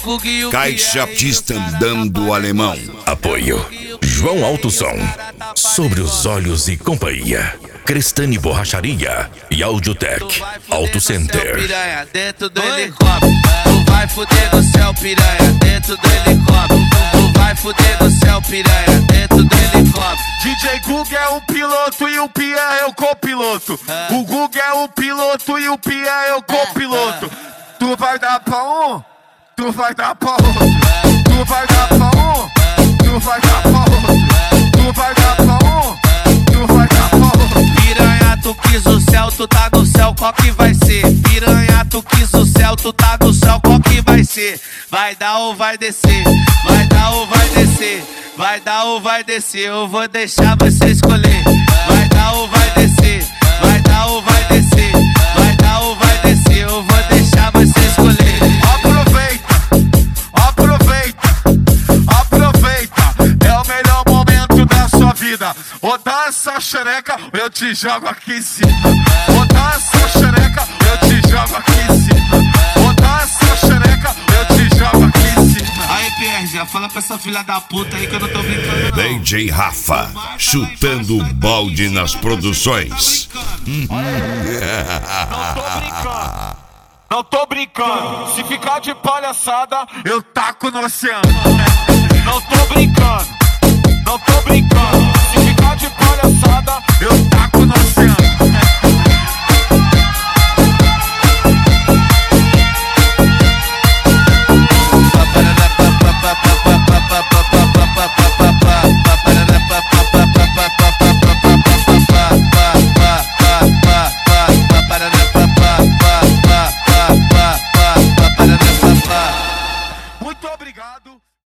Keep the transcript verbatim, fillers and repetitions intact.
Caixa Artista Andando Alemão. Apoio João Alto Som, Sobre os Olhos e Companhia, Crestani Borracharia e Audiotech Auto Center. Piranha dentro do helicóptero, tu vai fuder no céu, piranha dentro do helicóptero, tu vai fuder no céu, piranha dentro do helicóptero. D J Gug é o piloto e o Pia é o copiloto. O Gug é o piloto e o Pia é o copiloto. Tu vai dar pra um, tu vai dar pra outro. Tu vai dar pra um, tu vai dar pra outro. Tu vai dar pra um, tu vai dar pra outro. Piranha, tu quis o céu, tu tá no céu, qual que vai ser? Piranha, tu quis o céu, tu tá no céu, qual que vai ser? Vai dar ou vai descer? Vai dar ou vai descer? Vai dar ou vai descer? Eu vou deixar você escolher. Vai dar ou vai descer? Vai dar ou vai descer? Vai dar ou vai descer? Eu vou deixar você escolher. Aproveita, aproveita, aproveita. É o melhor momento da sua vida. Ou dá essa xereca, eu te jogo aqui em cima. Ou dá essa xereca, eu te jogo aqui em cima. Ou dá essa xereca, eu te jogo aqui em cima. Aí, P R, já fala pra essa filha da puta aí que eu não tô brincando não. D J Rafa, chutando o balde nas produções. Não tô brincando. Não tô brincando. Se ficar de palhaçada, eu taco no oceano. Não tô brincando. Não tô brincando. Se ficar de palhaçada, eu